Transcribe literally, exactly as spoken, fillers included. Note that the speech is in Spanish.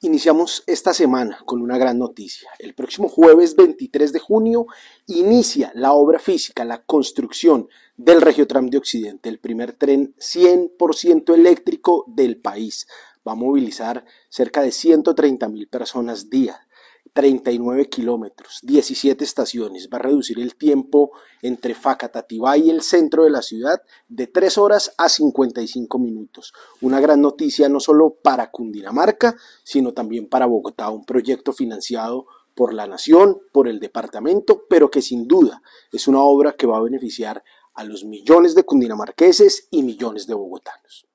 Iniciamos esta semana con una gran noticia. El próximo jueves veintitrés de junio inicia la obra física, la construcción del Regiotram de Occidente, el primer tren cien por ciento eléctrico del país. Va a movilizar cerca de ciento treinta mil personas día, treinta y nueve kilómetros, diecisiete estaciones. Va a reducir el tiempo entre Facatativá y el centro de la ciudad de tres horas a cincuenta y cinco minutos. Una gran noticia no solo para Cundinamarca, sino también para Bogotá. Un proyecto financiado por la nación, por el departamento, pero que sin duda es una obra que va a beneficiar a los millones de cundinamarqueses y millones de bogotanos.